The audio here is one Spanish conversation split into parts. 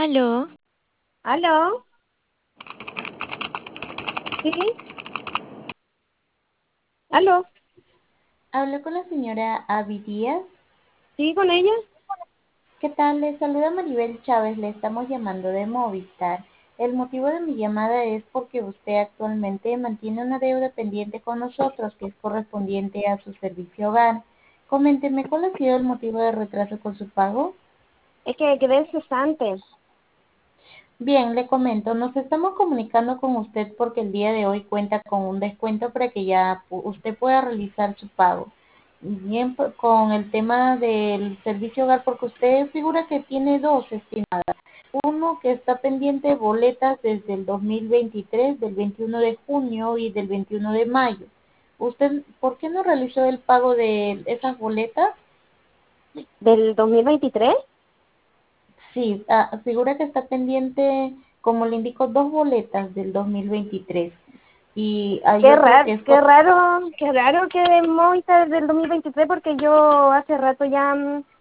Aló, ¿Aló? ¿Sí? ¿Aló? Hablo con la señora Avi Díaz. ¿Sí con ella? ¿Qué tal? Le saluda Maribel Chávez. Le estamos llamando de Movistar. El motivo de mi llamada es porque usted actualmente mantiene una deuda pendiente con nosotros que es correspondiente a su servicio hogar. Coménteme, ¿cuál ha sido el motivo de retraso con su pago? Es que quedé en cesante. Bien, le comento, nos estamos comunicando con usted porque el día de hoy cuenta con un descuento para que ya usted pueda realizar su pago. Bien, con el tema del servicio hogar, porque usted figura que tiene dos, estimado. Uno que está pendiente de boletas desde el 2023, del 21 de junio y del 21 de mayo. ¿Usted por qué no realizó el pago de esas boletas? ¿Del 2023? Sí, figura que está pendiente, como le indico, dos boletas del 2023 y hay otro que es Qué raro que de Movistar del 2023 porque yo hace rato ya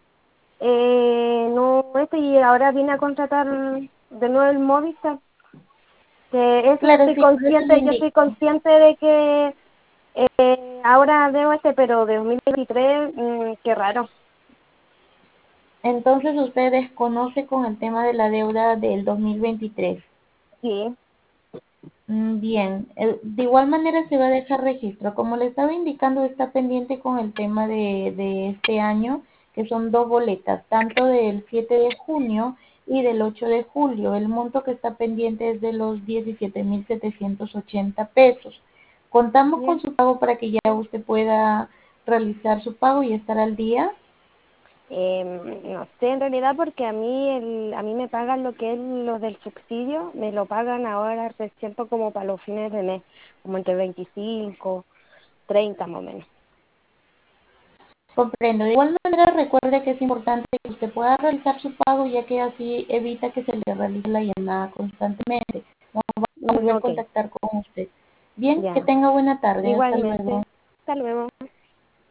no y ahora vine a contratar de nuevo el Movistar. Que eso claro, sí, por eso le yo indico. estoy consciente de que ahora debo pero de 2023, qué raro. Entonces usted desconoce con el tema de la deuda del 2023. Sí, Bien, de igual manera se va a dejar registro. Como le estaba indicando, está pendiente con el tema de este año, que son dos boletas, tanto del 7 de junio y del 8 de julio. El monto que está pendiente es de los 17.780 pesos. Contamos con bien. su pago para que ya usted pueda realizar su pago y estar al día. No sé en realidad porque a mí me pagan lo que es lo del subsidio, me lo pagan ahora recién como para los fines de mes, como entre 25, 30 más o menos. Comprendo. De igual manera, recuerde que es importante que usted pueda realizar su pago, ya que así evita que se le realice la llamada constantemente. Volver a Ok, contactar con usted. Bien, que ya. tenga buena tarde. Hasta luego. Igualmente. Hasta luego.